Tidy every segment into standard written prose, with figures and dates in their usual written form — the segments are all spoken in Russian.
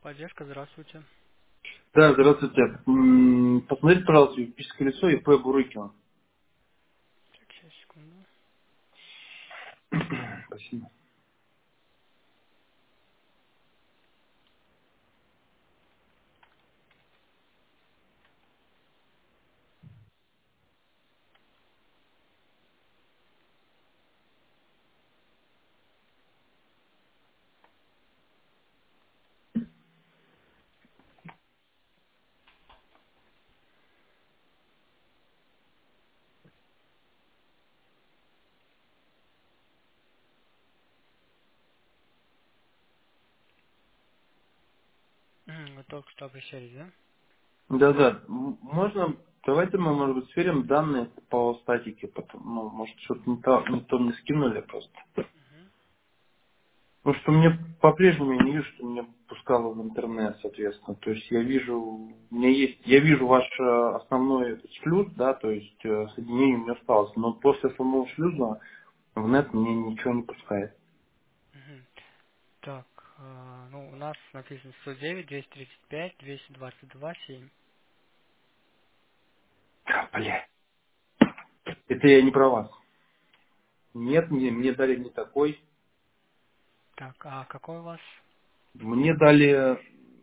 Поддержка, здравствуйте. Да, здравствуйте. Посмотрите, пожалуйста, юридическое лицо ИП Бурыкина. Так, сейчас, секунду. Спасибо. Вы только что обращались, да? Да-да, можно, давайте мы, может быть, сверим данные по статике, ну, может, что-то не то мне скинули просто. Мгм. Потому что мне по-прежнему я не вижу, что меня пускало в интернет, соответственно. То есть я вижу ваш основной этот шлюз, да, то есть соединение у меня осталось, но после самого шлюза в нет мне ничего не пускает. Мгм. Так, ну, у нас написано 109, 235, 222, 7. Бля, это я не про вас. Нет, мне дали не такой. Так, а какой у вас? Мне дали,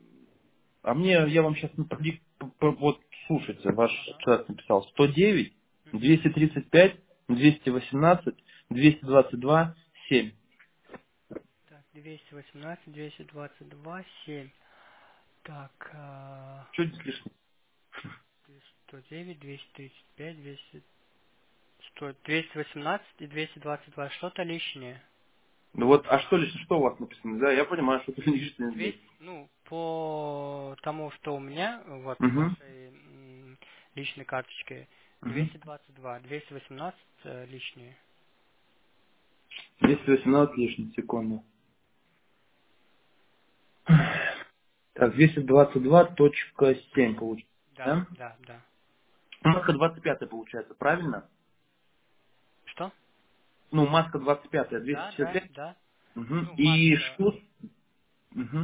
я вам сейчас вот слушайте, ваш Ага. человек написал 109, Мгм. 235, 218, 222, 7. Так, 218, 222, 7. Так, Что здесь лишнее? 109, 235, 200, 100, 218 и 222. Что-то лишнее. Ну вот, а что лишнее, что у вас написано? Да, я понимаю, что это лишнее здесь. 200, ну, по тому, что у меня, вот, в Угу, вашей личной карточке, угу. 222, 218 лишние. 218 лишних, секунду. Так, 222.7 получается, Да, да? да, да. Маска 25 получается, правильно? Что? Ну, маска 25, Да, да, 265. да. Угу. Ну, И маска. шлюз. Угу.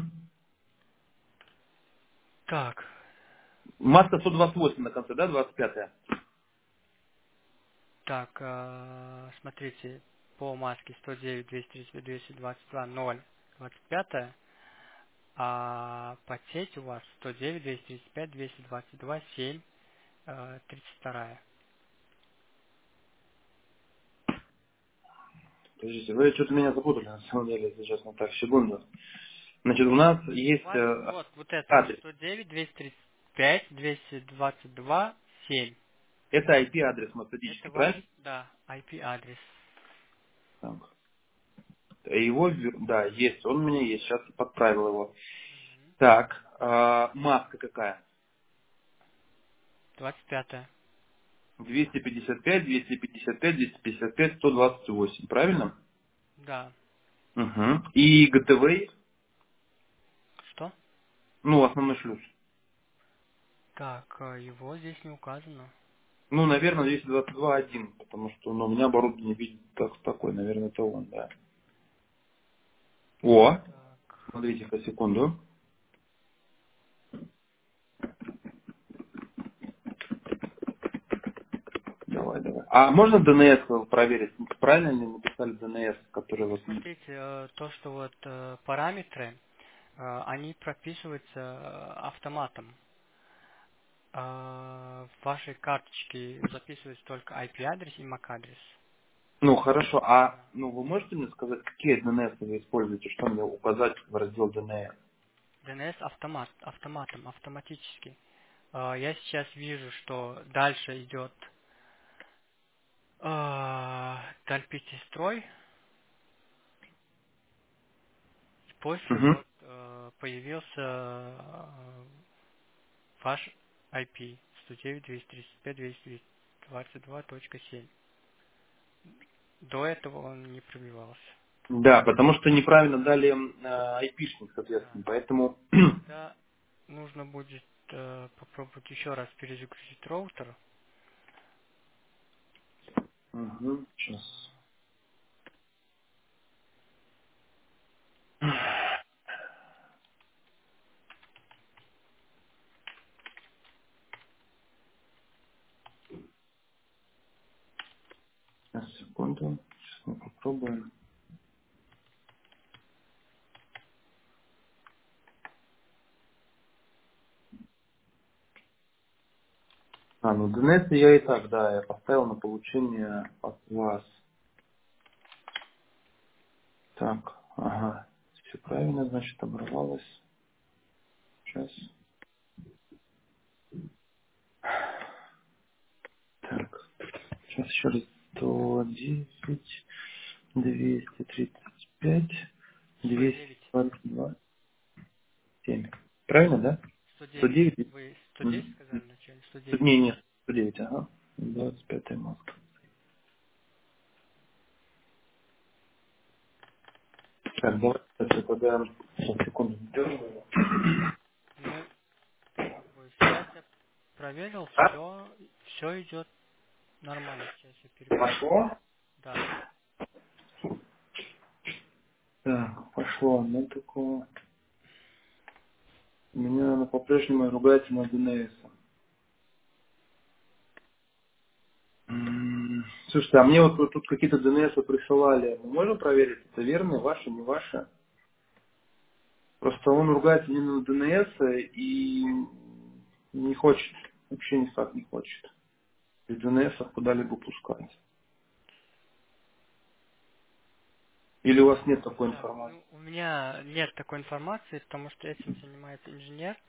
Так, Маска 128 на конце, да, 25-я? так, смотрите, по маске 109, 230, 222, 0, 25, а по сети у вас 109, 235, 222, 7, 32. Подождите, вы что-то меня запутали, на самом деле, если честно. Так, секунду. Значит, у нас У есть вас вот это вот адрес. 109, 235, 222, 7. Это IP-адрес Это математический, ваш, правильно? да, IP-адрес. Так. Его, да, есть, он у меня есть, сейчас я подправил его. Так, маска какая? 25. 255, 255, 255, 128, правильно? Да. Угу. И ГТВ, Что? ну, основной шлюз. Так, его здесь не указано. Ну, наверное, 222.1, потому что у меня оборудование видит такой, наверное, это он, да. О, Так. смотрите-ка, секунду. Давай, давай. А можно DNS проверить? Правильно ли написали DNS, который Ну, вот... смотрите, то, что вот параметры, они прописываются автоматом. В вашей карточке записывается только IP-адрес и MAC-адрес. Ну, хорошо. А Да. ну, вы можете мне сказать, какие DNS вы используете, что мне указать в раздел DNS? DNS автоматом, автоматически. Я сейчас вижу, что дальше идет Тальпити строй, и после Угу. вот появился ваш IP 109.235.222.7. До этого он не пробивался. Да, потому что неправильно дали IP-шник, Да. соответственно. Поэтому... Тогда нужно будет попробовать еще раз перезагрузить роутер. Угу. Сейчас. секунду. Сейчас мы попробуем. Ну DNS я и так, да, я поставил на получение от вас. Так, ага. Все правильно, значит, оборвалось. Сейчас. Так, сейчас еще раз. 110, 235, 109. 222, 7. Правильно, да? 109. 109. Вы 110 Мгм. сказали вначале? 109. Не, нет, 109, ага. 25 марта. Так, давайте тогда сейчас, секунду. Дёрну. Ну, как бы сейчас я проверил, А? все идет нормально. Сейчас я перепущу. Пошло? Да. Так, пошло. Ну, такого. У меня она по-прежнему ругается на ДНС. Слушайте, а мне вот тут какие-то ДНС присылали. Мы можем проверить, это верно, ваши, не ваши? Просто он ругается не на ДНС и не хочет, вообще никак не хочет из ДНС куда-либо пускать. Или у вас нет такой Так, информации? ну, у меня нет такой информации, потому что этим занимается инженер.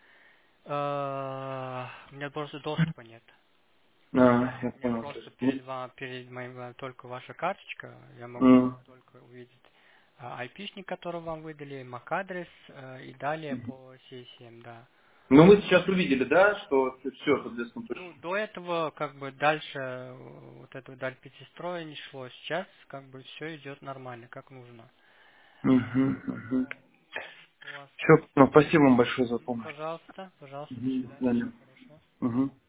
У меня просто доступа нет. Я У меня понял. То просто есть, ну, перед моим только ваша карточка. Я могу м, только увидеть IP-шник, который вам выдали, MAC-адрес и далее по CSM, да. ну, мы сейчас увидели, да, что все, соответственно, то Ну, есть. до этого, как бы, дальше вот этого даль 5 строя не шло. Сейчас, как бы, все идет нормально, как нужно. Мгм, мгм. У вас... Все, ну, спасибо вам большое за помощь. Пожалуйста, пожалуйста, до Мгм, до свидания, всего свидания. хорошего. Мгм.